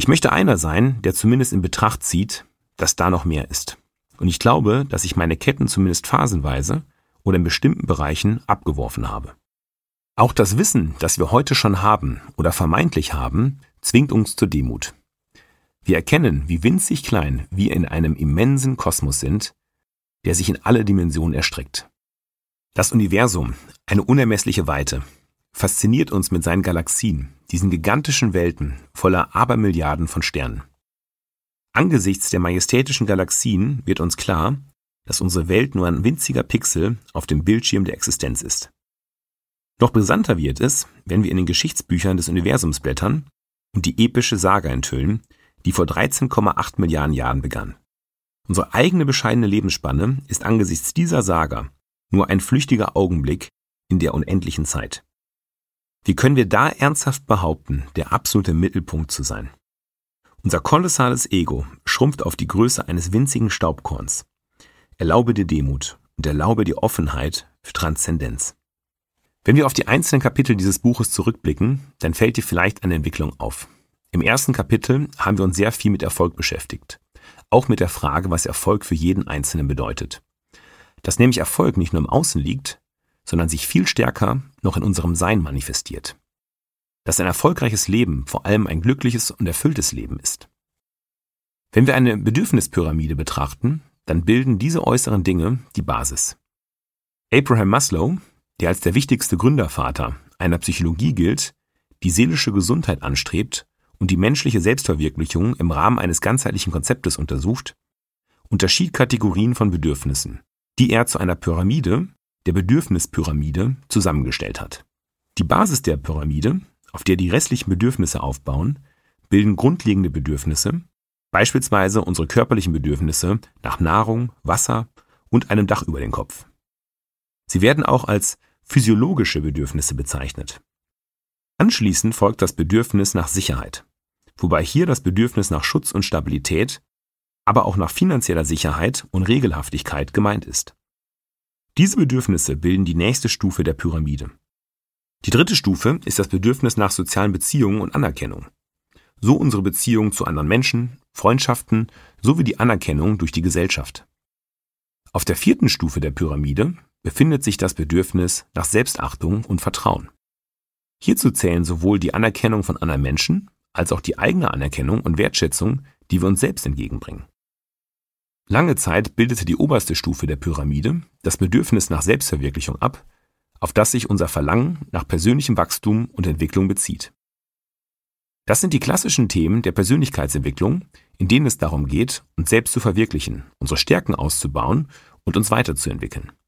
Ich möchte einer sein, der zumindest in Betracht zieht, dass da noch mehr ist. Und ich glaube, dass ich meine Ketten zumindest phasenweise oder in bestimmten Bereichen abgeworfen habe. Auch das Wissen, das wir heute schon haben oder vermeintlich haben, zwingt uns zur Demut. Wir erkennen, wie winzig klein wir in einem immensen Kosmos sind, der sich in alle Dimensionen erstreckt. Das Universum, eine unermessliche Weite, fasziniert uns mit seinen Galaxien, diesen gigantischen Welten voller Abermilliarden von Sternen. Angesichts der majestätischen Galaxien wird uns klar, dass unsere Welt nur ein winziger Pixel auf dem Bildschirm der Existenz ist. Noch brisanter wird es, wenn wir in den Geschichtsbüchern des Universums blättern und die epische Saga enthüllen, die vor 13,8 Milliarden Jahren begann. Unsere eigene bescheidene Lebensspanne ist angesichts dieser Saga nur ein flüchtiger Augenblick in der unendlichen Zeit. Wie können wir da ernsthaft behaupten, der absolute Mittelpunkt zu sein? Unser kolossales Ego schrumpft auf die Größe eines winzigen Staubkorns. Erlaube dir Demut und erlaube dir Offenheit für Transzendenz. Wenn wir auf die einzelnen Kapitel dieses Buches zurückblicken, dann fällt dir vielleicht eine Entwicklung auf. Im ersten Kapitel haben wir uns sehr viel mit Erfolg beschäftigt. Auch mit der Frage, was Erfolg für jeden Einzelnen bedeutet. Dass nämlich Erfolg nicht nur im Außen liegt, sondern sich viel stärker noch in unserem Sein manifestiert. Dass ein erfolgreiches Leben vor allem ein glückliches und erfülltes Leben ist. Wenn wir eine Bedürfnispyramide betrachten, dann bilden diese äußeren Dinge die Basis. Abraham Maslow, der als der wichtigste Gründervater einer Psychologie gilt, die seelische Gesundheit anstrebt und die menschliche Selbstverwirklichung im Rahmen eines ganzheitlichen Konzeptes untersucht, unterschied Kategorien von Bedürfnissen, die er zu einer Pyramide, der Bedürfnispyramide, zusammengestellt hat. Die Basis der Pyramide, auf der die restlichen Bedürfnisse aufbauen, bilden grundlegende Bedürfnisse, beispielsweise unsere körperlichen Bedürfnisse nach Nahrung, Wasser und einem Dach über den Kopf. Sie werden auch als physiologische Bedürfnisse bezeichnet. Anschließend folgt das Bedürfnis nach Sicherheit, wobei hier das Bedürfnis nach Schutz und Stabilität, aber auch nach finanzieller Sicherheit und Regelhaftigkeit gemeint ist. Diese Bedürfnisse bilden die nächste Stufe der Pyramide. Die dritte Stufe ist das Bedürfnis nach sozialen Beziehungen und Anerkennung. So unsere Beziehungen zu anderen Menschen, Freundschaften sowie die Anerkennung durch die Gesellschaft. Auf der vierten Stufe der Pyramide befindet sich das Bedürfnis nach Selbstachtung und Vertrauen. Hierzu zählen sowohl die Anerkennung von anderen Menschen als auch die eigene Anerkennung und Wertschätzung, die wir uns selbst entgegenbringen. Lange Zeit bildete die oberste Stufe der Pyramide das Bedürfnis nach Selbstverwirklichung ab, auf das sich unser Verlangen nach persönlichem Wachstum und Entwicklung bezieht. Das sind die klassischen Themen der Persönlichkeitsentwicklung, in denen es darum geht, uns selbst zu verwirklichen, unsere Stärken auszubauen und uns weiterzuentwickeln.